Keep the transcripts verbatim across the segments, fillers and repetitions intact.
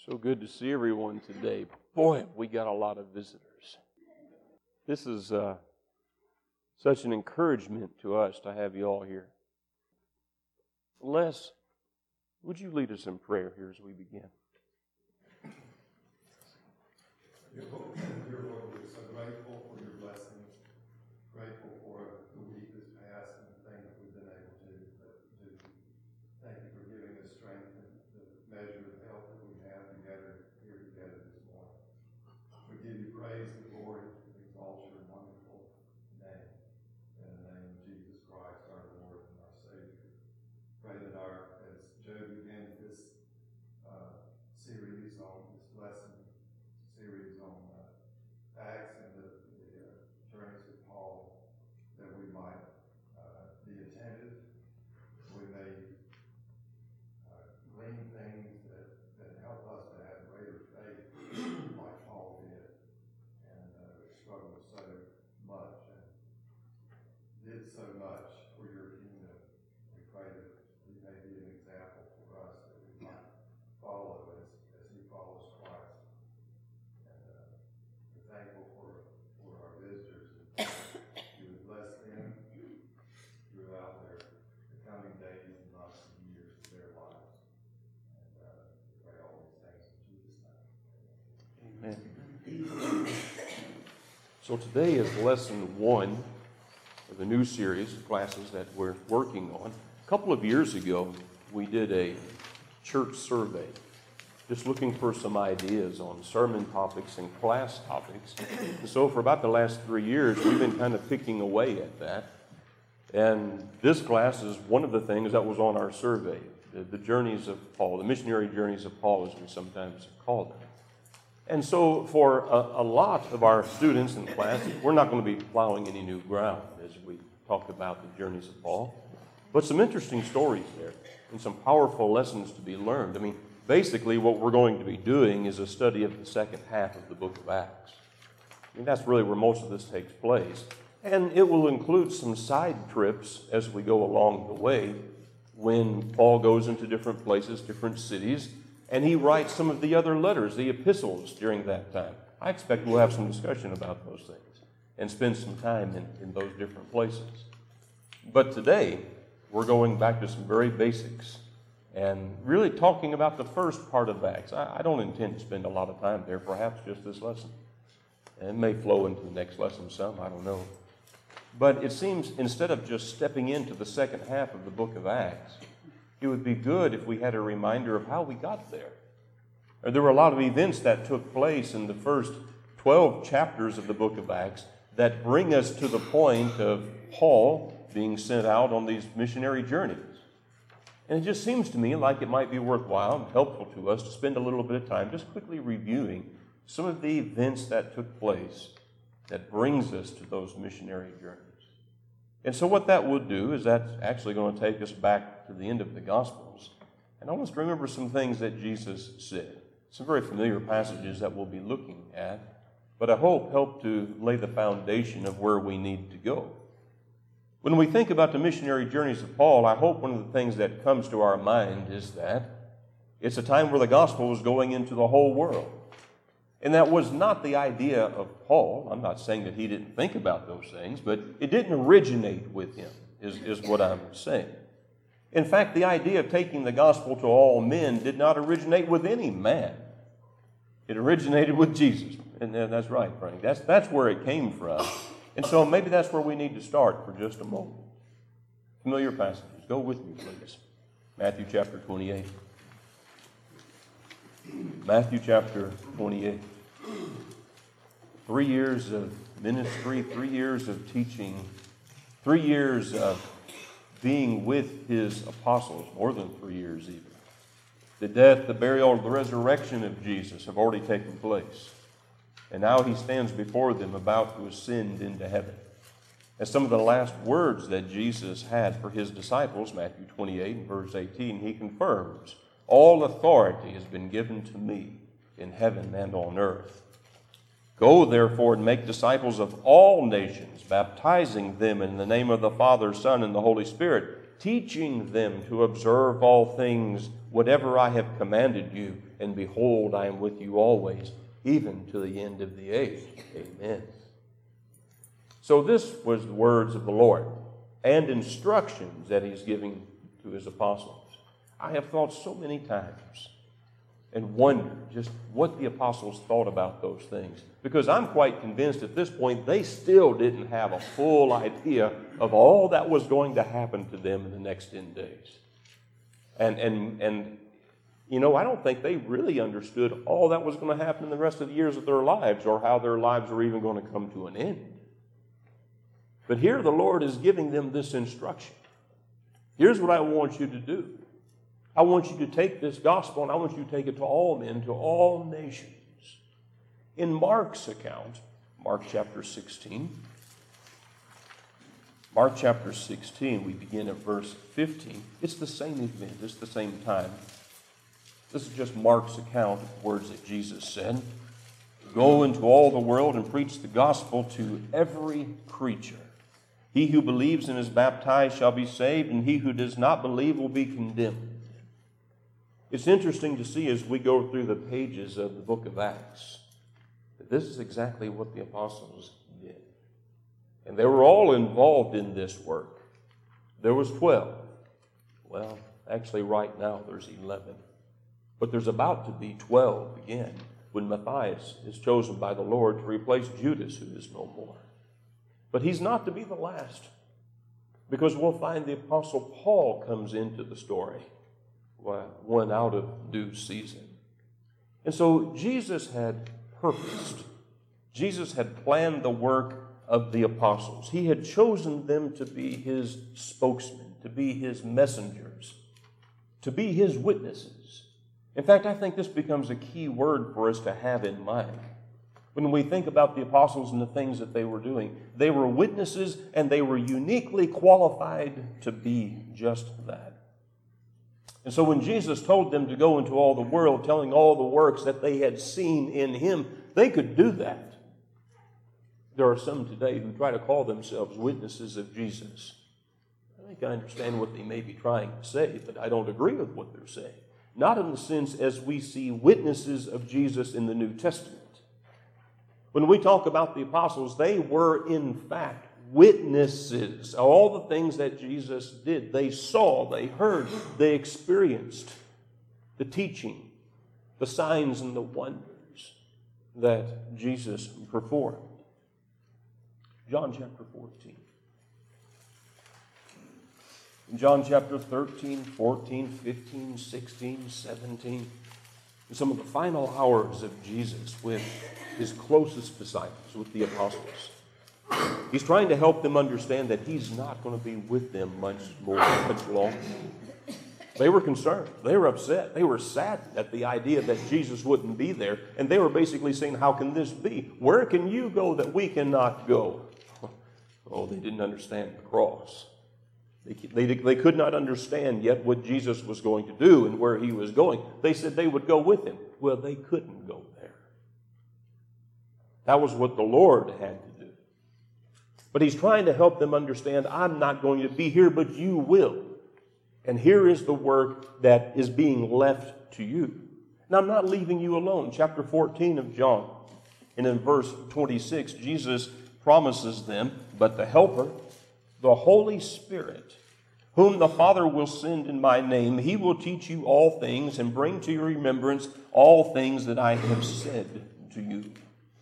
So good to see everyone today. Boy, we got a lot of visitors. This is uh, such an encouragement to us to have you all here. Les, would you lead us in prayer here as we begin? Dear Lord, we're so grateful for your blessings, grateful for the week that's passed and the things that we've been able to do. Thank you for giving us strength and the measure of health that we have together here together this morning. We give you praise and glory and exalt your wonderful name. In the name of Jesus Christ, our Lord and our Savior. Pray that our, as Joe begins this uh, series on this lesson, series on uh, Acts and the, the uh, journeys of Paul, that we might uh, be attentive, we may uh, glean things that, that help us to have greater faith like Paul did and uh, struggled so much and did so much for your kingdom. We pray that he may be an example for us that we might follow as, as he follows Christ. Thankful for, for our visitors. You would bless them throughout their the coming days and months and years of their lives. And uh, pray all these things in Jesus' name. Amen. So today is lesson one of the new series of classes that we're working on. A couple of years ago, we did a church survey, just looking for some ideas on sermon topics and class topics. And so for about the last three years, we've been kind of picking away at that. And this class is one of the things that was on our survey, the, the journeys of Paul, the missionary journeys of Paul, as we sometimes call them. And so for a, a lot of our students in class, we're not going to be plowing any new ground as we talk about the journeys of Paul. But some interesting stories there and some powerful lessons to be learned. I mean, basically, what we're going to be doing is a study of the second half of the book of Acts. I mean, that's really where most of this takes place. And it will include some side trips as we go along the way when Paul goes into different places, different cities, and he writes some of the other letters, the epistles, during that time. I expect we'll have some discussion about those things and spend some time in, in those different places. But today, we're going back to some very basics and really talking about the first part of Acts. I, I don't intend to spend a lot of time there, perhaps just this lesson. And it may flow into the next lesson some, I don't know. But it seems instead of just stepping into the second half of the book of Acts, it would be good if we had a reminder of how we got there. Or there were a lot of events that took place in the first twelve chapters of the book of Acts that bring us to the point of Paul being sent out on these missionary journeys. And it just seems to me like it might be worthwhile and helpful to us to spend a little bit of time just quickly reviewing some of the events that took place that brings us to those missionary journeys. And so what that would do is that's actually going to take us back to the end of the Gospels. And I want us to remember some things that Jesus said. Some very familiar passages that we'll be looking at, but I hope help to lay the foundation of where we need to go. When we think about the missionary journeys of Paul, I hope one of the things that comes to our mind is that it's a time where the gospel was going into the whole world. And that was not the idea of Paul. I'm not saying that he didn't think about those things, but it didn't originate with him, is, is what I'm saying. In fact, the idea of taking the gospel to all men did not originate with any man. It originated with Jesus. And that's right, Frank. That's, that's where it came from. And so maybe that's where we need to start for just a moment. Familiar passages. Go with me, please. Matthew chapter twenty-eight. Matthew chapter twenty-eight. Three years of ministry, three years of teaching, three years of being with his apostles, more than three years even. The death, the burial, the resurrection of Jesus have already taken place. And now he stands before them about to ascend into heaven. And some of the last words that Jesus had for his disciples, Matthew twenty-eight and verse eighteen, he confirms, all authority has been given to me in heaven and on earth. Go, therefore, and make disciples of all nations, baptizing them in the name of the Father, Son, and the Holy Spirit, teaching them to observe all things, whatever I have commanded you, and behold, I am with you always, even to the end of the age. Amen. So this was the words of the Lord and instructions that he's giving to his apostles. I have thought so many times and wondered just what the apostles thought about those things. Because I'm quite convinced at this point they still didn't have a full idea of all that was going to happen to them in the next ten days. And, and, and you know, I don't think they really understood all that was going to happen in the rest of the years of their lives, or how their lives were even going to come to an end. But here the Lord is giving them this instruction. Here's what I want you to do. I want you to take this gospel and I want you to take it to all men, to all nations. In Mark's account, Mark chapter sixteen, Mark chapter sixteen, we begin at verse fifteen. It's the same event, it's the same time. This is just Mark's account of the words that Jesus said. Go into all the world and preach the gospel to every creature. He who believes and is baptized shall be saved, and he who does not believe will be condemned. It's interesting to see as we go through the pages of the book of Acts that this is exactly what the apostles did. And they were all involved in this work. There was twelve. Well, actually right now there's eleven. But there's about to be twelve again when Matthias is chosen by the Lord to replace Judas, who is no more. But he's not to be the last, because we'll find the Apostle Paul comes into the story, one out of due season. And so Jesus had purposed. Jesus had planned the work of the apostles. He had chosen them to be his spokesmen, to be his messengers, to be his witnesses. In fact, I think this becomes a key word for us to have in mind. When we think about the apostles and the things that they were doing, they were witnesses and they were uniquely qualified to be just that. And so when Jesus told them to go into all the world, telling all the works that they had seen in him, they could do that. There are some today who try to call themselves witnesses of Jesus. I think I understand what they may be trying to say, but I don't agree with what they're saying. Not in the sense as we see witnesses of Jesus in the New Testament. When we talk about the apostles, they were in fact witnesses. All the things that Jesus did, they saw, they heard, they experienced the teaching, the signs and the wonders that Jesus performed. John chapter fourteen. In John chapter thirteen, fourteen, fifteen, sixteen, seventeen, in some of the final hours of Jesus with his closest disciples, with the apostles, he's trying to help them understand that he's not going to be with them much more, much longer. They were concerned. They were upset. They were saddened at the idea that Jesus wouldn't be there. And they were basically saying, how can this be? Where can you go that we cannot go? Oh, they didn't understand the cross. They, they, they could not understand yet what Jesus was going to do and where he was going. They said they would go with him. Well, they couldn't go there. That was what the Lord had to do. But he's trying to help them understand, I'm not going to be here, but you will. And here is the work that is being left to you. Now, I'm not leaving you alone. Chapter fourteen of John, and in verse twenty-six, Jesus promises them, but the Helper, the Holy Spirit, whom the Father will send in my name, he will teach you all things and bring to your remembrance all things that I have said to you.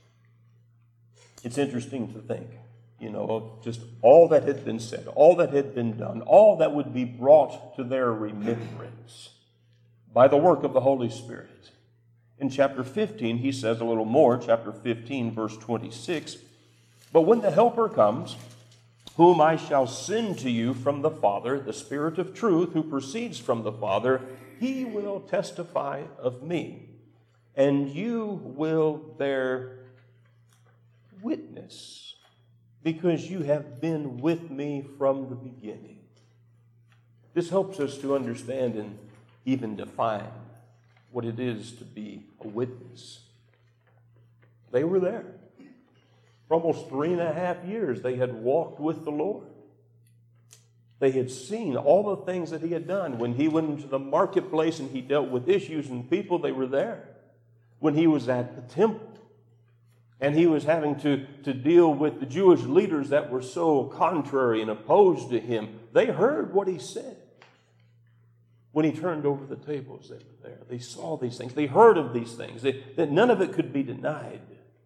It's interesting to think, you know, of just all that had been said, all that had been done, all that would be brought to their remembrance by the work of the Holy Spirit. In chapter fifteen, he says a little more, chapter fifteen, verse twenty-six, but when the Helper comes, whom I shall send to you from the Father, the Spirit of truth, who proceeds from the Father, he will testify of me, and you will bear witness, because you have been with me from the beginning. This helps us to understand and even define what it is to be a witness. They were there. For almost three and a half years, they had walked with the Lord. They had seen all the things that he had done. When he went into the marketplace and he dealt with issues and people, they were there. When he was at the temple and he was having to, to deal with the Jewish leaders that were so contrary and opposed to him, they heard what he said. When he turned over the tables, they were there. They saw these things. They heard of these things. They, that none of it could be denied.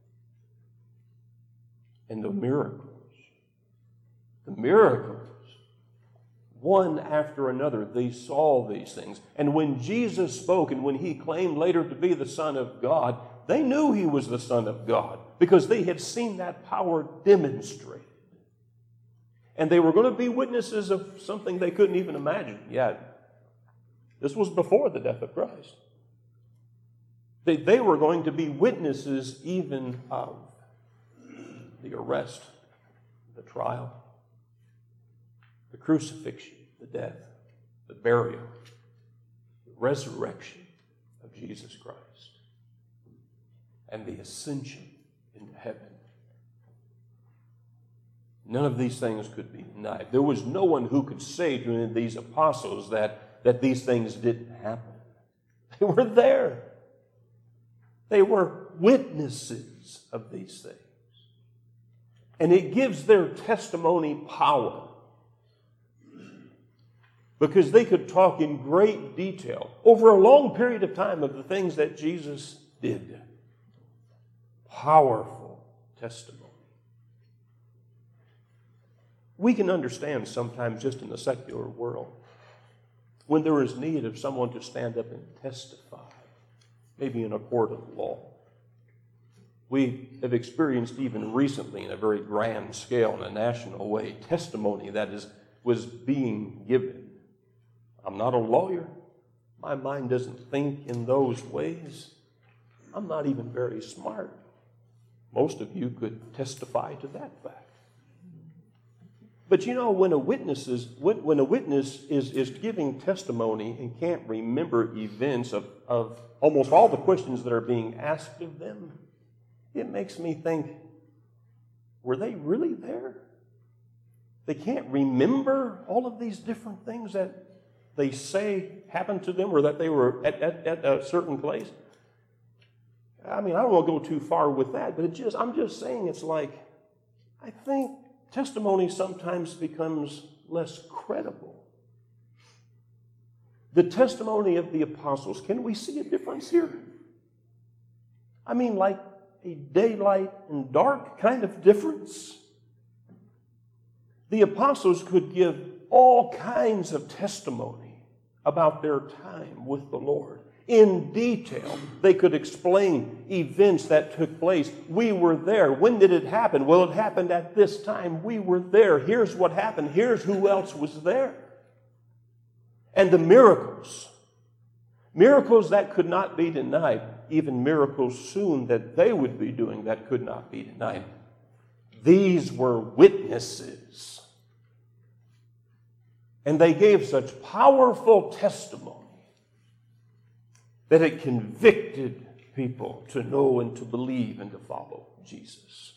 And the miracles. The miracles. One after another, they saw these things. And when Jesus spoke and when he claimed later to be the Son of God, they knew he was the Son of God because they had seen that power demonstrated. And they were going to be witnesses of something they couldn't even imagine yet. This was before the death of Christ. They, they were going to be witnesses even of the arrest, the trial, the crucifixion, the death, the burial, the resurrection of Jesus Christ, and the ascension into heaven. None of these things could be denied. There was no one who could say to any of these apostles that, that these things didn't happen. They were there. They were witnesses of these things. And it gives their testimony power. Because they could talk in great detail over a long period of time of the things that Jesus did. Powerful testimony. We can understand sometimes just in the secular world when there is need of someone to stand up and testify, maybe in a court of law. We have experienced even recently in a very grand scale, in a national way, testimony that is was being given. I'm not a lawyer. My mind doesn't think in those ways. I'm not even very smart. Most of you could testify to that fact. But you know, when a witness is, when a witness is, is giving testimony and can't remember events of, of almost all the questions that are being asked of them, it makes me think, were they really there? They can't remember all of these different things that they say happened to them or that they were at, at, at a certain place. I mean, I don't want to go too far with that, but it just I'm just saying it's like, I think testimony sometimes becomes less credible. The testimony of the apostles, can we see a difference here? I mean, like a daylight and dark kind of difference. The apostles could give all kinds of testimony about their time with the Lord. In detail, they could explain events that took place. We were there. When did it happen? Well, it happened at this time. We were there. Here's what happened. Here's who else was there. And the miracles. Miracles that could not be denied. Even miracles soon that they would be doing that could not be denied. These were witnesses. And they gave such powerful testimony that it convicted people to know and to believe and to follow Jesus.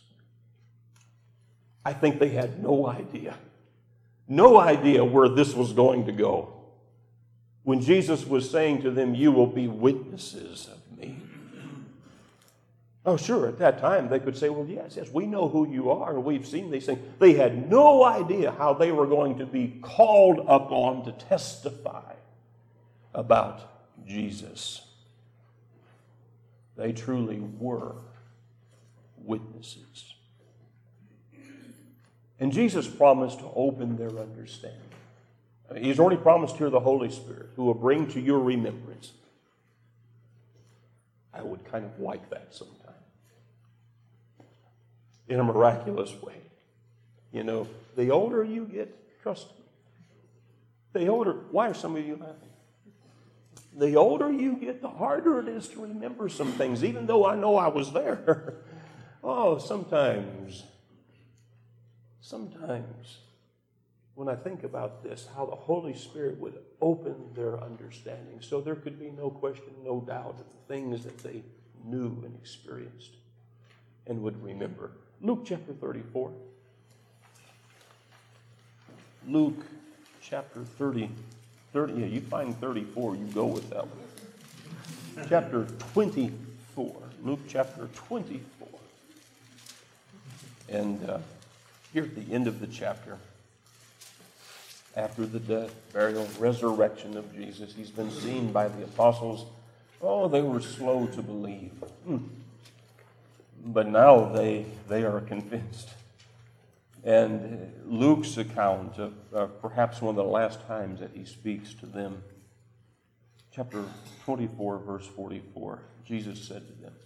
I think they had no idea, no idea where this was going to go. When Jesus was saying to them, "You will be witnesses of me." Oh, sure, at that time they could say, well, yes, yes, we know who you are and we've seen these things. They had no idea how they were going to be called upon to testify about Jesus. They truly were witnesses. And Jesus promised to open their understanding. I mean, he's already promised here the Holy Spirit who will bring to your remembrance. I would kind of like that sometime. In a miraculous way. You know, the older you get, trust me. The older, why are some of you laughing? The older you get, the harder it is to remember some things, even though I know I was there. Oh, sometimes, sometimes, when I think about this, how the Holy Spirit would open their understanding so there could be no question, no doubt of the things that they knew and experienced and would remember. Luke chapter thirty-four. Luke chapter thirty, thirty, yeah, you find thirty-four, you go with that one. Chapter twenty-four, Luke chapter twenty-four. And uh, here at the end of the chapter, after the death, burial, resurrection of Jesus, he's been seen by the apostles. Oh, they were slow to believe. Hmm. But now they, they are convinced. And Luke's account of uh, perhaps one of the last times that he speaks to them, chapter twenty-four, verse forty-four, Jesus said to them,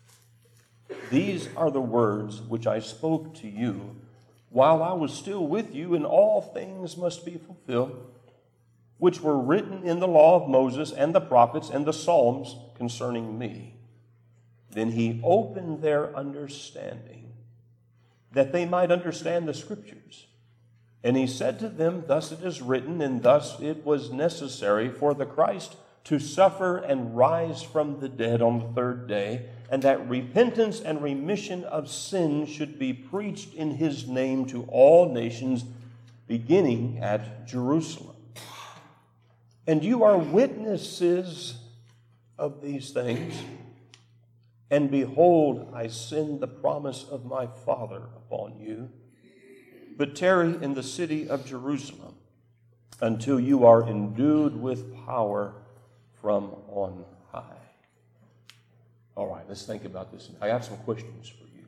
"These are the words which I spoke to you while I was still with you, and all things must be fulfilled, which were written in the law of Moses and the prophets and the Psalms concerning me." Then he opened their understanding, that they might understand the Scriptures. And he said to them, "Thus it is written, and thus it was necessary for the Christ to suffer and rise from the dead on the third day, and that repentance and remission of sins should be preached in his name to all nations, beginning at Jerusalem. And you are witnesses of these things. And behold, I send the promise of my Father upon you. But tarry in the city of Jerusalem until you are endued with power from on high." All right, let's think about this. I have some questions for you.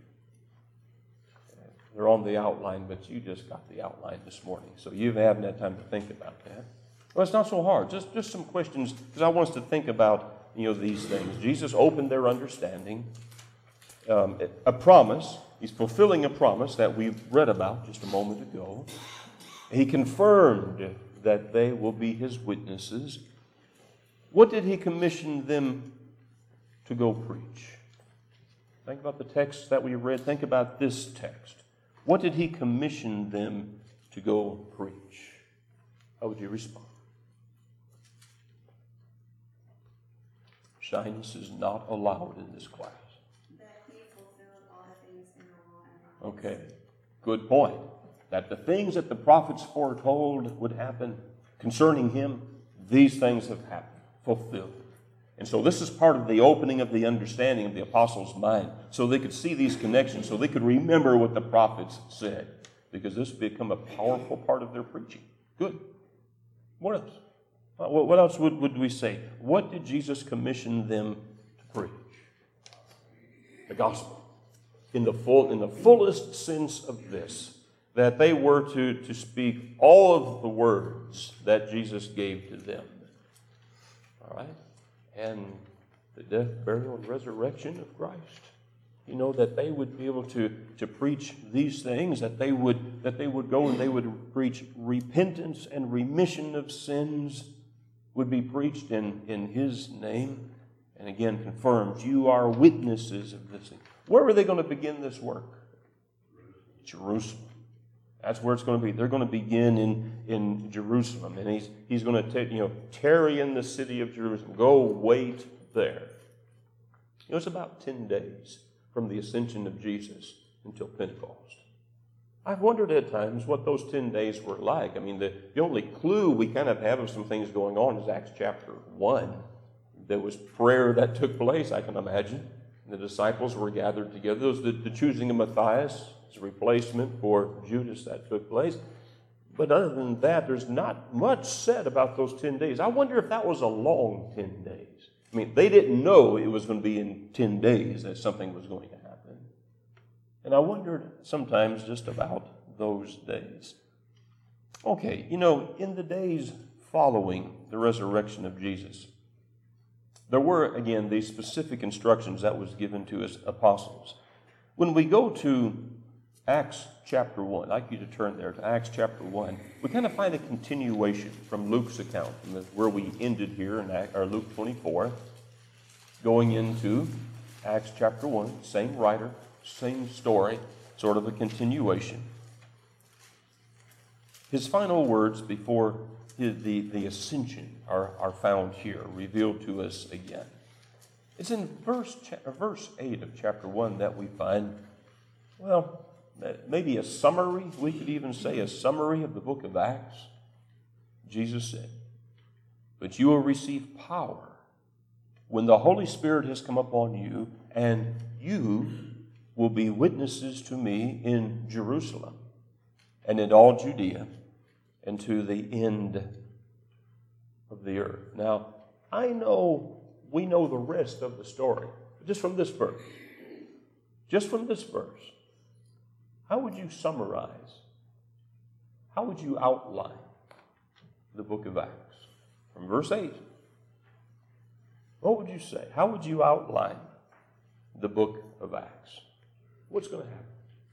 They're on the outline, but you just got the outline this morning, so you haven't had time to think about that. Well, it's not so hard. Just, just some questions, because I want us to think about, you know, these things. Jesus opened their understanding. Um, a promise. He's fulfilling a promise that we read about just a moment ago. He confirmed that they will be his witnesses. What did he commission them to go preach? Think about the text that we read. Think about this text. What did he commission them to go preach? How would you respond? Shyness is not allowed in this class. That he fulfilled all the things in the law and prophets. Okay, good point. That the things that the prophets foretold would happen concerning him, these things have happened, fulfilled. And so this is part of the opening of the understanding of the apostles' mind, so they could see these connections, so they could remember what the prophets said, because this become a powerful part of their preaching. Good. What else? What else would, would we say? What did Jesus commission them to preach? The gospel. In the full, in the fullest sense of this, that they were to, to speak all of the words that Jesus gave to them. All right? And the death, burial, and resurrection of Christ. You know, that they would be able to, to preach these things, that they would that they would go and they would preach repentance and remission of sins would be preached in, in his name. And again, confirmed, you are witnesses of this thing. Where are they going to begin this work? Jerusalem. That's where it's going to be. They're going to begin in, in Jerusalem. And he's, he's going to take, you know, tarry in the city of Jerusalem. Go wait there. You know, it's about ten days from the ascension of Jesus until Pentecost. I've wondered at times what those ten days were like. I mean, the, the only clue we kind of have of some things going on is Acts chapter one. There was prayer that took place, I can imagine. The disciples were gathered together. There was the, the choosing of Matthias as a replacement for Judas that took place. But other than that, there's not much said about those ten days. I wonder if that was a long ten days. I mean, they didn't know it was going to be in ten days that something was going to happen. And I wondered sometimes just about those days. Okay, you know, in the days following the resurrection of Jesus, there were, again, these specific instructions that was given to his apostles. When we go to Acts chapter one, I'd like you to turn there to Acts chapter one, we kind of find a continuation from Luke's account, where we ended here in or Luke twenty-four, going into Acts chapter one, same writer, same story, sort of a continuation. His final words before his, the, the ascension are, are found here, revealed to us again. It's in verse, verse eight of chapter one that we find, well, maybe a summary, we could even say a summary of the book of Acts. Jesus said, "But you will receive power when the Holy Spirit has come upon you, and you will be witnesses to me in Jerusalem and in all Judea and to the end of the earth." Now, I know we know the rest of the story, just from this verse. Just from this verse. How would you summarize? How would you outline the book of Acts? From verse eight. What would you say? How would you outline the book of Acts? What's going to happen?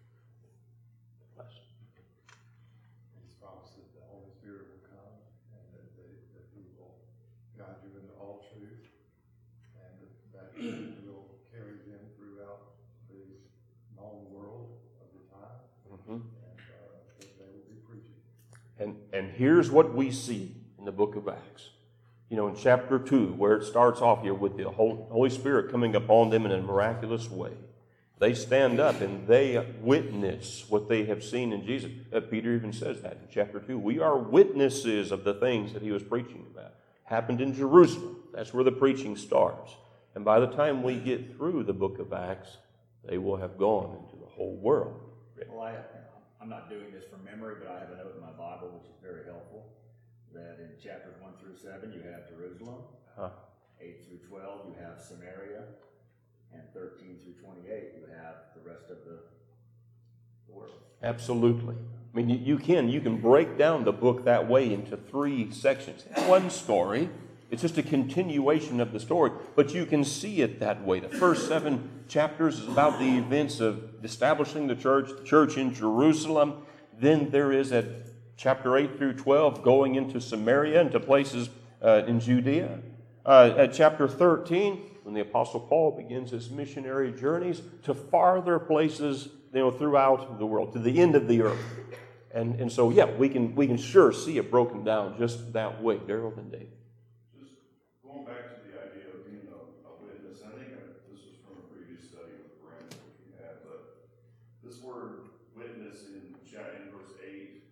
He's promised that the Holy Spirit will come and that, they, that He will guide you into all truth and that, that will carry them throughout the known world of the time Mm-hmm. and uh, that they will be preaching. And, and here's what we see in the book of Acts. You know, in chapter two, where it starts off here with the Holy Spirit coming upon them in a miraculous way. They stand up and they witness what they have seen in Jesus. Uh, Peter even says that in chapter two. We are witnesses of the things that he was preaching about. Happened in Jerusalem. That's where the preaching starts. And by the time we get through the book of Acts, they will have gone into the whole world. Well, I, I'm not doing this from memory, but I have a note in my Bible, which is very helpful, that in chapters one through seven, you have Jerusalem. Huh. eight through twelve, you have Samaria. And thirteen through twenty-eight, you have the rest of the, the world. Absolutely. I mean, you, you can you can break down the book that way into three sections. One story, it's just a continuation of the story, but you can see it that way. The first seven chapters is about the events of establishing the church, the church in Jerusalem. Then there is at chapter eight through twelve going into Samaria, into places uh, in Judea. Uh, at chapter thirteen, when the Apostle Paul begins his missionary journeys to farther places, you know, throughout the world, to the end of the earth. And and so, yeah, we can we can sure see it broken down just that way. Daryl and Dave. Just going back to the idea of being a, a witness, I think I, this was from a previous study with Brent, which we had, but this word witness in, in verse eight,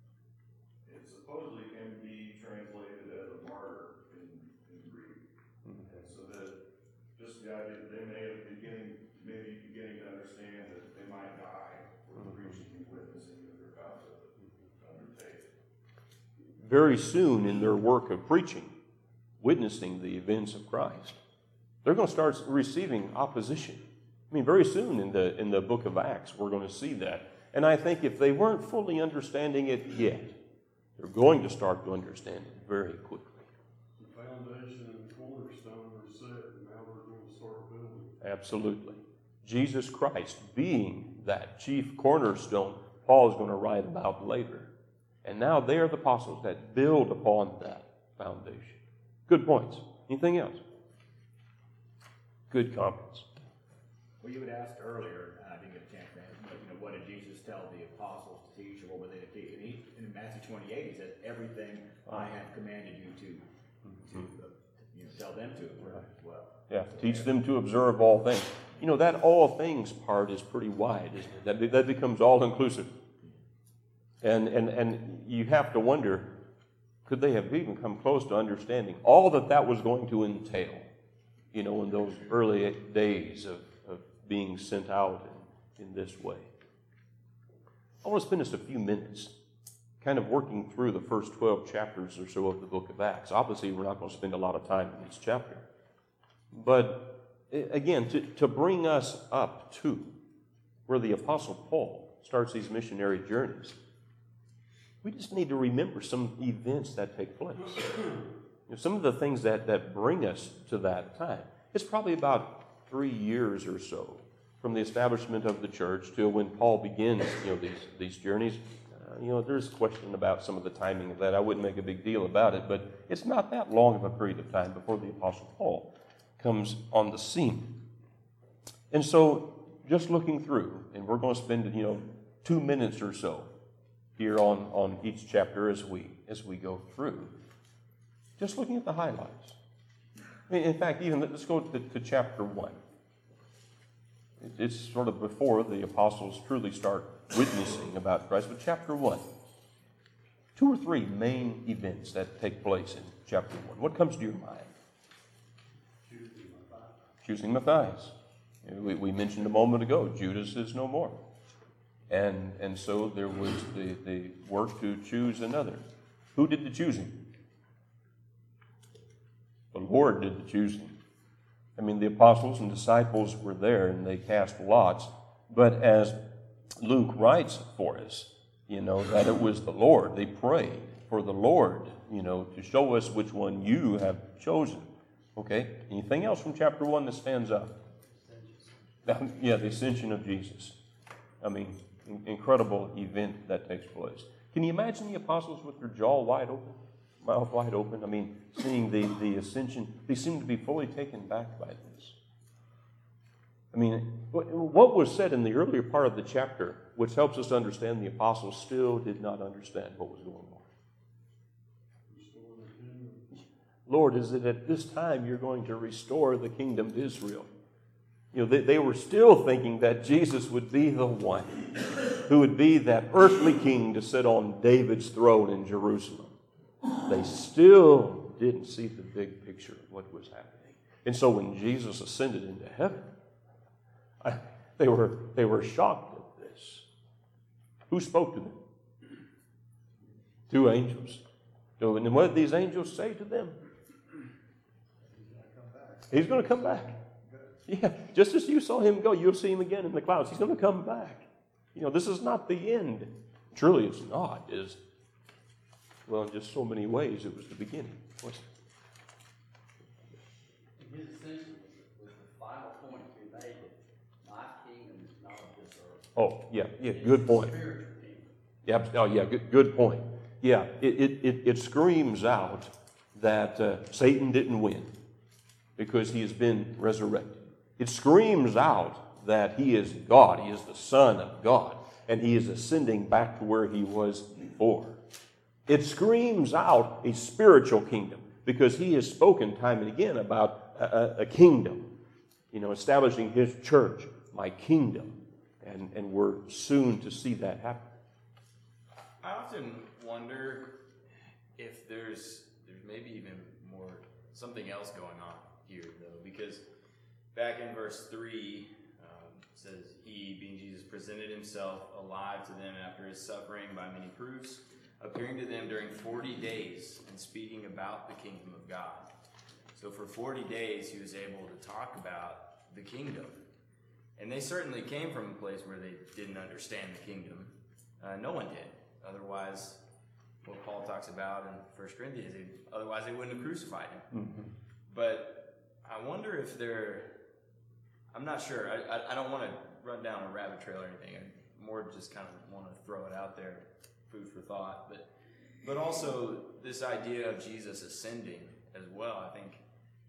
it supposedly can be translated as a martyr in, in Greek. Mm-hmm. And so that just the idea that they may have beginning, maybe beginning to understand that they might die for the preaching and witnessing that they're about to undertake. Very soon in their work of preaching, witnessing the events of Christ, they're going to start receiving opposition. I mean, very soon in the in the book of Acts, we're going to see that. And I think if they weren't fully understanding it yet, they're going to start to understand it very quickly. The foundation and the cornerstone are set, and now we're going to start building. Absolutely. Jesus Christ being that chief cornerstone, Paul is going to write about later. And now they are the apostles that build upon that foundation. Good points. Anything else? Good comments. Well, you had asked earlier, and I didn't get a chance to answer, but you know, what did Jesus tell the apostles to teach, or what were they to teach? And he, in Matthew twenty-eight, he said, "Everything I have commanded you to, to uh, you know, tell them to observe as well." Yeah, teach them to observe all things. You know, that all things part is pretty wide, isn't it? That, be- that becomes all-inclusive. And, and, and you have to wonder, could they have even come close to understanding all that that was going to entail, you know, in those early days of, of being sent out in, in this way? I want to spend just a few minutes kind of working through the first twelve chapters or so of the book of Acts. Obviously, we're not going to spend a lot of time in each chapter. But again, to, to bring us up to where the Apostle Paul starts these missionary journeys, we just need to remember some events that take place. You know, some of the things that, that bring us to that time. It's probably about three years or so from the establishment of the church to when Paul begins, you know, these, these journeys. Uh, you know, there's question about some of the timing of that. I wouldn't make a big deal about it, but it's not that long of a period of time before the Apostle Paul comes on the scene. And so, just looking through, and we're going to spend, you know, two minutes or so here on, on each chapter as we as we go through, just looking at the highlights. I mean, in fact, even let's go to, to chapter one. It's sort of before the apostles truly start witnessing about Christ, but chapter one. Two or three main events that take place in chapter one. What comes to your mind? Choosing Matthias. We, we mentioned a moment ago, Judas is no more. And, and so there was the, the work to choose another. Who did the choosing? The Lord did the choosing. I mean, the apostles and disciples were there and they cast lots. But as Luke writes for us, you know, that it was the Lord. They prayed for the Lord, you know, to show us which one you have chosen. Okay? Anything else from chapter one that stands out? Yeah, the ascension of Jesus. I mean, incredible event that takes place. Can you imagine the apostles with their jaw wide open, mouth wide open? I mean, seeing the, the ascension, they seem to be fully taken back by this. I mean, what was said in the earlier part of the chapter, which helps us understand the apostles still did not understand what was going on. Lord, is it at this time you're going to restore the kingdom to Israel? You know, they, they were still thinking that Jesus would be the one who would be that earthly king to sit on David's throne in Jerusalem. They still didn't see the big picture of what was happening. And so when Jesus ascended into heaven, I, they were they were shocked at this. Who spoke to them? Two angels. And what did these angels say to them? He's going to come back. Yeah, just as you saw him go, you'll see him again in the clouds. He's going to come back. You know, this is not the end. Truly, it's not. Is well, in just so many ways, it was the beginning. What's His ascension was the final point he made. My kingdom is not of this earth. Oh, yeah, yeah, good point. Spiritual kingdom. Yeah, oh, yeah, good, good point. Yeah, it, it, it, it screams out that uh, Satan didn't win because he has been resurrected. It screams out that he is God, he is the Son of God, and he is ascending back to where he was before. It screams out a spiritual kingdom because he has spoken time and again about a, a kingdom, you know, establishing his church, my kingdom, and, and we're soon to see that happen. I often wonder if there's there's maybe even more something else going on here, though, because back in verse three, um, it says, he, being Jesus, presented himself alive to them after his suffering by many proofs, appearing to them during forty days and speaking about the kingdom of God. So for forty days, he was able to talk about the kingdom. And they certainly came from a place where they didn't understand the kingdom. Uh, no one did. Otherwise, what Paul talks about in First Corinthians, they, otherwise they wouldn't have crucified him. Mm-hmm. But I wonder if they're, I'm not sure. I, I, I don't want to run down a rabbit trail or anything. I more just kind of want to throw it out there, food for thought. But, but also this idea of Jesus ascending as well. I think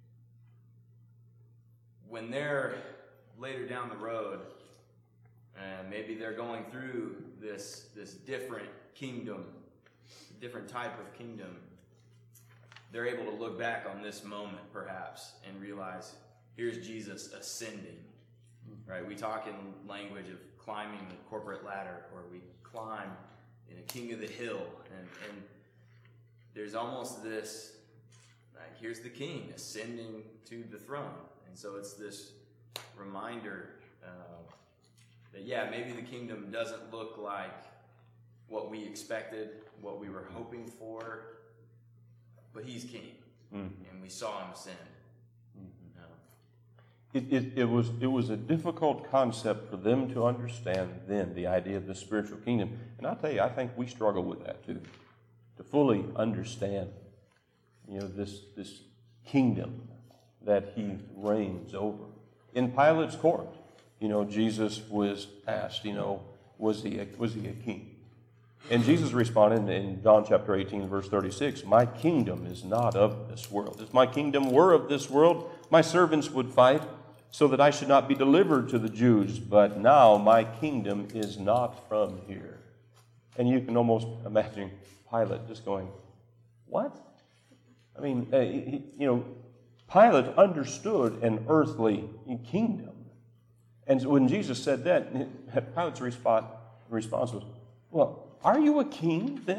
when they're later down the road, and maybe they're going through this this different kingdom, different type of kingdom, they're able to look back on this moment perhaps and realize, here's Jesus ascending, right? We talk in language of climbing the corporate ladder, or we climb in a king of the hill, and, and there's almost this, like, here's the king ascending to the throne. And so it's this reminder uh, that, yeah, maybe the kingdom doesn't look like what we expected, what we were hoping for, but he's king, mm-hmm. and we saw him ascend. Mm-hmm. It, it, it was it was a difficult concept for them to understand then, the idea of the spiritual kingdom. And I'll tell you, I think we struggle with that too, to fully understand, you know, this this kingdom that he reigns over. In Pilate's court, you know, Jesus was asked, you know, was he a, was he a king? And Jesus responded in John chapter eighteen, verse thirty-six, my kingdom is not of this world. If my kingdom were of this world, my servants would fight so that I should not be delivered to the Jews. But now my kingdom is not from here. And you can almost imagine Pilate just going, what? I mean, uh, he, you know, Pilate understood an earthly kingdom. And when Jesus said that, Pilate's response, response was, well, are you a king then?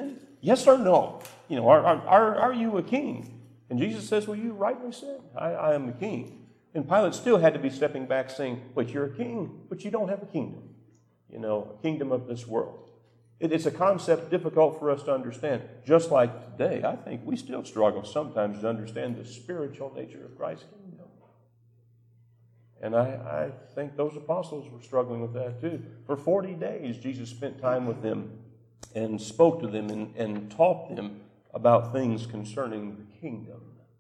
Yes or no? You know, are, are, are you a king? And Jesus says, well, you rightly said, I, I am a king. And Pilate still had to be stepping back saying, wait, you're a king, but you don't have a kingdom. You know, a kingdom of this world. It, it's a concept difficult for us to understand. Just like today, I think we still struggle sometimes to understand the spiritual nature of Christ's kingdom. And I, I think those apostles were struggling with that too. For forty days, Jesus spent time with them and spoke to them and, and taught them about things concerning the kingdom.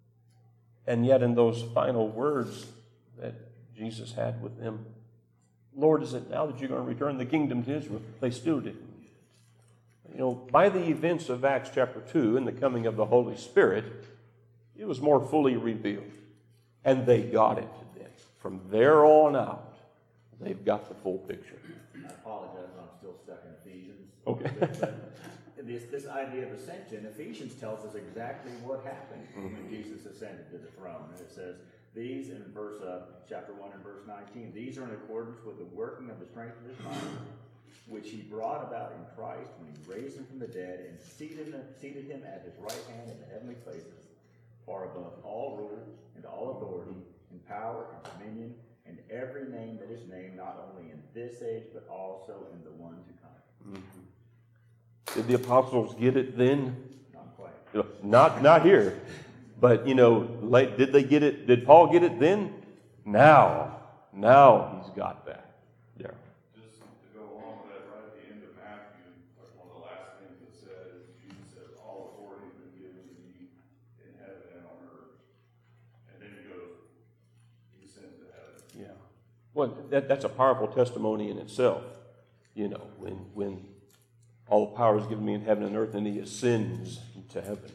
And yet in those final words that Jesus had with them, Lord, is it now that you're going to return the kingdom to Israel? They still didn't get it. You know, by the events of Acts chapter two and the coming of the Holy Spirit, it was more fully revealed. And they got it. From there on out, they've got the full picture. I apologize, I'm still stuck in Ephesians. Okay. This, this idea of ascension, Ephesians tells us exactly what happened Mm-hmm. when Jesus ascended to the throne. And it says, these in verse, uh, chapter one and verse nineteen, these are in accordance with the working of the strength of his might, which he brought about in Christ when he raised him from the dead and seated him, seated him at his right hand in the heavenly places, far above all rule and all authority and power and dominion and every name that is named, not only in this age, but also in the one to come. Mm-hmm. Did the apostles get it then? Not quite. You know, not, not here. But, you know, late, did they get it? Did Paul get it then? Now. Now he's got that. Yeah. Just to go along with that, right at the end of Matthew, like one of the last things it says, Jesus says, all authority has been given to me in heaven and on earth. And then he goes, he ascends to heaven. Yeah. Well, that, that's a powerful testimony in itself. You know, when, when all the power is given me in heaven and earth and he ascends to heaven.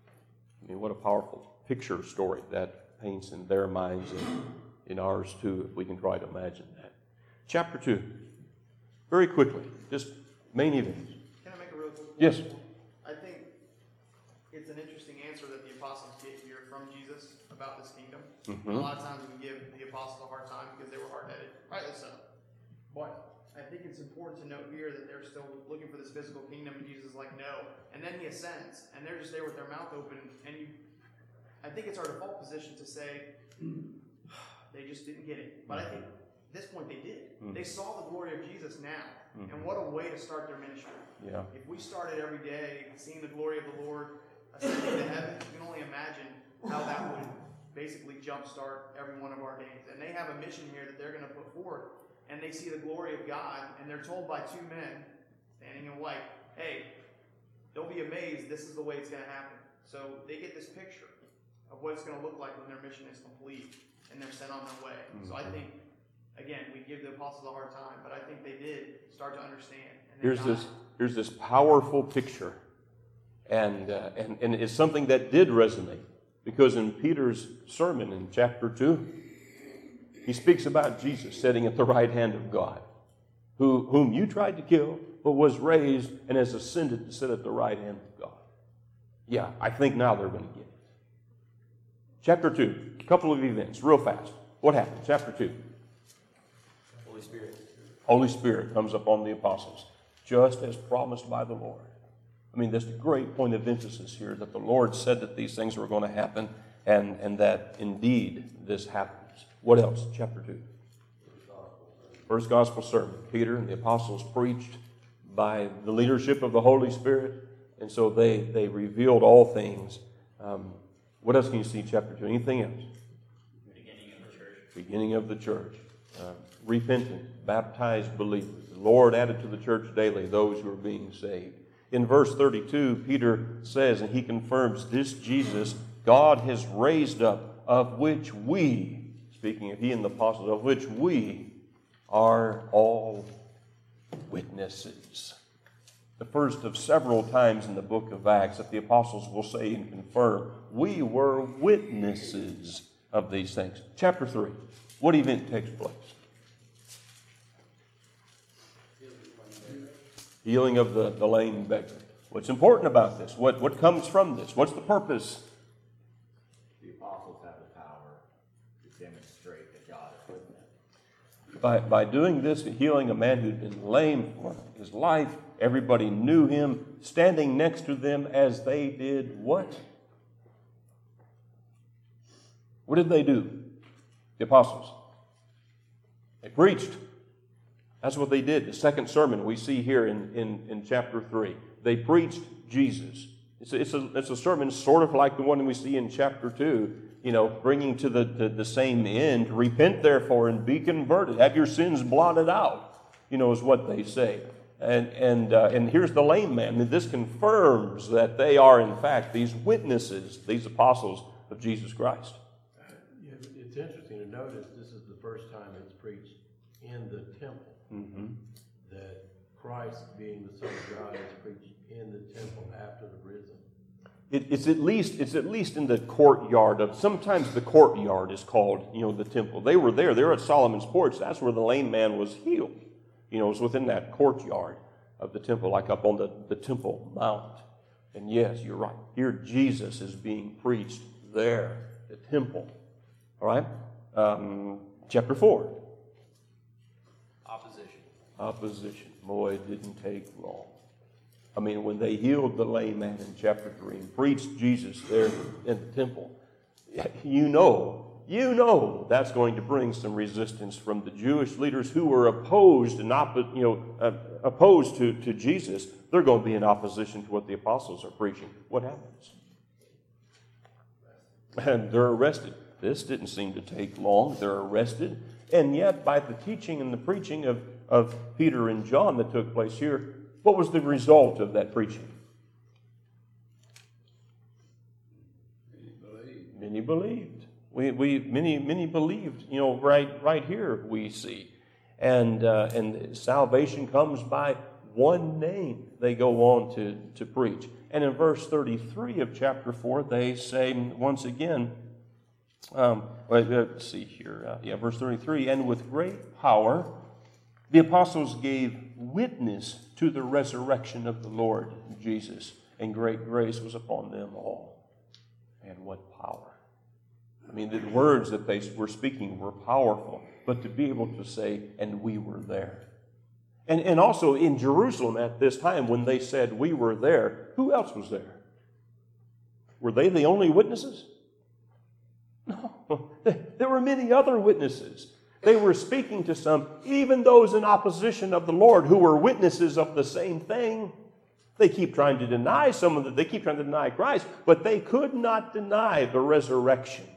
I mean, what a powerful picture story that paints in their minds and in ours too, if we can try to imagine that. Chapter two. Very quickly, just main events. Can I make a real quick point? Yes. I think it's an interesting answer that the apostles get here from Jesus about this kingdom. Mm-hmm. A lot of times we give the apostles a hard time because they were hard-headed, rightly so. But I think it's important to note here that they're still looking for this physical kingdom, and Jesus is like, no. And then he ascends, and they're just there with their mouth open. And you, I think it's our default position to say, they just didn't get it. But I think at this point they did. Mm-hmm. They saw the glory of Jesus now. Mm-hmm. And what a way to start their ministry. Yeah. If we started every day seeing the glory of the Lord ascending to heaven, you can only imagine how that would basically jumpstart every one of our days. And they have a mission here that they're going to put forth. And they see the glory of God, and they're told by two men standing in white, hey, don't be amazed, this is the way it's going to happen. So they get this picture of what it's going to look like when their mission is complete and they're sent on their way. Mm-hmm. So I think, again, we give the apostles a hard time, but I think they did start to understand. And Here's this, here's this powerful picture, and, uh, and, and it's something that did resonate, because in Peter's sermon in chapter two, he speaks about Jesus sitting at the right hand of God, who, whom you tried to kill, but was raised and has ascended to sit at the right hand of God. Yeah, I think now they're going to get it. Chapter two, a couple of events, real fast. What happened? Chapter two. Holy Spirit. Holy Spirit comes upon the apostles, just as promised by the Lord. I mean, that's a great point of emphasis here, that the Lord said that these things were going to happen, and, and that indeed this happened. What else? Chapter two. First gospel sermon. Peter and the apostles preached by the leadership of the Holy Spirit, and so they, they revealed all things. Um, what else can you see in chapter two? Anything else? Beginning of the church. Beginning of the church. Uh, repentant, baptized believers. The Lord added to the church daily those who are being saved. In verse thirty-two, Peter says, and he confirms, this Jesus God has raised up, of which we, speaking of he and the apostles, of which we are all witnesses. The first of several times in the book of Acts that the apostles will say and confirm, we were witnesses of these things. Chapter three, what event takes place? Healing of the, the lame beggar. What's important about this? What, what comes from this? What's the purpose? The apostles have the power to demonstrate that God is with them. By, by doing this, healing a man who'd been lame for his life, Everybody knew him, standing next to them as they did what? What did they do? The apostles. They preached. That's what they did. The second sermon we see here in, in, in chapter three. They preached Jesus. It's a, it's, a, it's a sermon sort of like the one we see in chapter two, you know, bringing to the, the, the same end. Repent, therefore, and be converted. Have your sins blotted out, you know, is what they say. And and uh, and here's the lame man. And this confirms that they are, in fact, these witnesses, these apostles of Jesus Christ. Yeah, it's interesting to notice this is the first time it's preached in the temple. Mm-hmm. That Christ, being the Son of God, is preached in the temple after the risen. It, it's at least it's at least in the courtyard of. Sometimes the courtyard is called, you know, the temple. They were there. They were at Solomon's porch. That's where the lame man was healed. You know, it was within that courtyard of the temple, like up on the, the Temple Mount. And yes, you're right. Here Jesus is being preached there, the temple. All right? Um, chapter four. Opposition. Opposition. Boy, it didn't take long. I mean, when they healed the lame man in chapter three and preached Jesus there in the temple, you know, you know that's going to bring some resistance from the Jewish leaders who were opposed and oppo- you know, uh, opposed to, to Jesus. They're going to be in opposition to what the apostles are preaching. What happens? And they're arrested. This didn't seem to take long. They're arrested. And yet, by the teaching and the preaching of, of Peter and John that took place here, what was the result of that preaching? Many believed. Many believed. We, we many many believed. You know, right right here we see, and uh, and salvation comes by one name. They go on to to preach, and in verse thirty-three of chapter four, they say once again. Um, let's see here. Uh, yeah, verse thirty-three. And with great power, the apostles gave witness to the resurrection of the Lord Jesus, and great grace was upon them all. And what power! I mean, the words that they were speaking were powerful, but to be able to say, and we were there. And, and also in Jerusalem at this time, when they said we were there, who else was there? Were they the only witnesses? No, there were many other witnesses. They were speaking to some, even those in opposition of the Lord, who were witnesses of the same thing. They keep trying to deny some of it. They keep trying to deny Christ, but they could not deny the resurrection.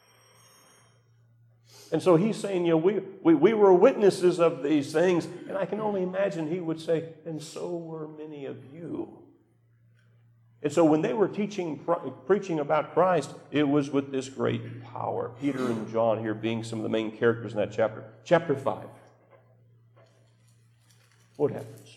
And so he's saying, you know, we, we, we were witnesses of these things, and I can only imagine he would say, and so were many of you. And so when they were teaching, preaching about Christ, it was with this great power. Peter and John here being some of the main characters in that chapter. Chapter five. What happens?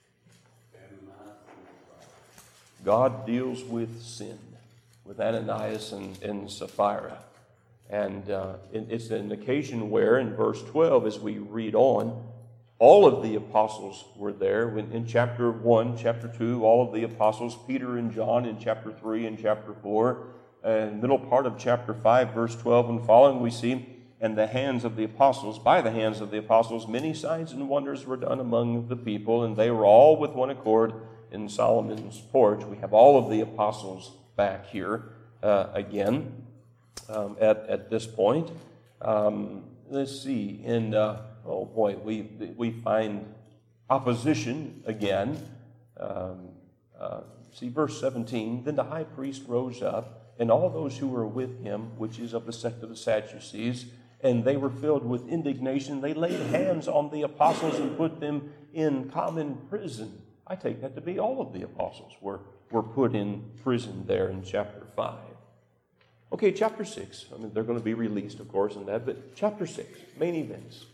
God deals with sin, with Ananias and, and Sapphira. And uh, it, it's an occasion where, in verse twelve, as we read on, all of the apostles were there. In chapter one, chapter two, all of the apostles, Peter and John in chapter three and chapter four. And middle part of chapter five, verse twelve and following, we see, and the hands of the apostles, by the hands of the apostles, many signs and wonders were done among the people, and they were all with one accord in Solomon's porch. We have all of the apostles back here uh, again um, at, at this point. Um, let's see, in... Uh, Oh boy, we we find opposition again. Um, uh, see verse seventeen. Then the high priest rose up, and all those who were with him, which is of the sect of the Sadducees, and they were filled with indignation. They laid hands on the apostles and put them in common prison. I take that to be all of the apostles were, were put in prison there in chapter five. Okay, chapter six. I mean, they're going to be released, of course, in that, but chapter six, main events.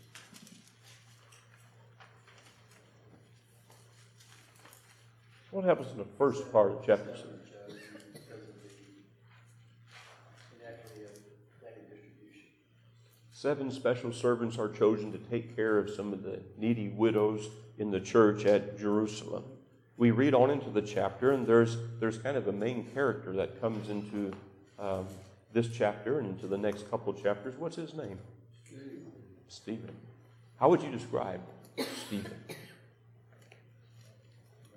What happens in the first part of chapter six? Seven special servants are chosen to take care of some of the needy widows in the church at Jerusalem. We read on into the chapter, and there's there's kind of a main character that comes into um, this chapter and into the next couple of chapters. What's his name? Stephen. Stephen. How would you describe Stephen?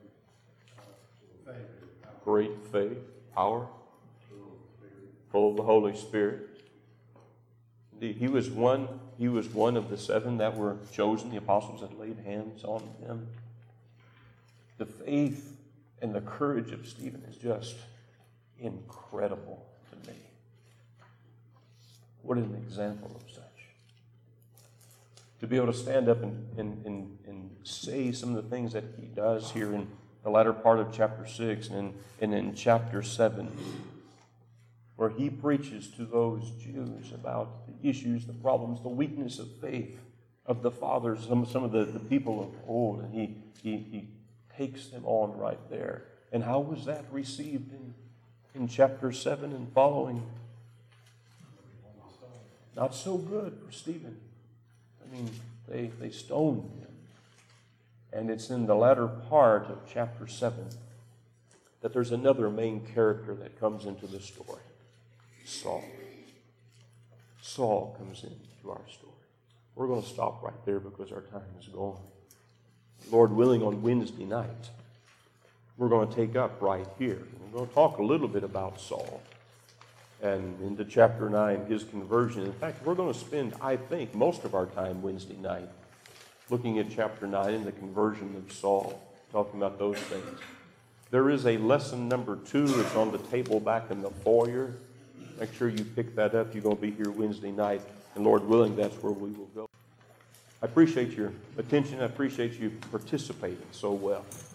great faith, power, full of the Holy Spirit. Indeed, he was one, he was one of the seven that were chosen, the apostles that laid hands on him. The faith and the courage of Stephen is just incredible to me. What an example of such. To be able to stand up and, and, and, and say some of the things that he does here in the latter part of chapter six and in, and in chapter seven, where he preaches to those Jews about the issues, the problems, the weakness of faith of the fathers, some, some of the, the people of old, and he, he, he takes them on right there. And how was that received in, in chapter seven and following? Not so good for Stephen. I mean, they, they stoned him. And it's in the latter part of chapter seven that there's another main character that comes into the story. Saul. Saul comes into our story. We're going to stop right there because our time is gone. Lord willing, on Wednesday night, we're going to take up right here. We're going to talk a little bit about Saul. And into chapter nine, his conversion. In fact, we're going to spend, I think, most of our time Wednesday night looking at chapter nine and the conversion of Saul, talking about those things. There is a lesson number two. It's on the table back in the foyer. Make sure you pick that up. You're going to be here Wednesday night. And Lord willing, that's where we will go. I appreciate your attention. I appreciate you participating so well.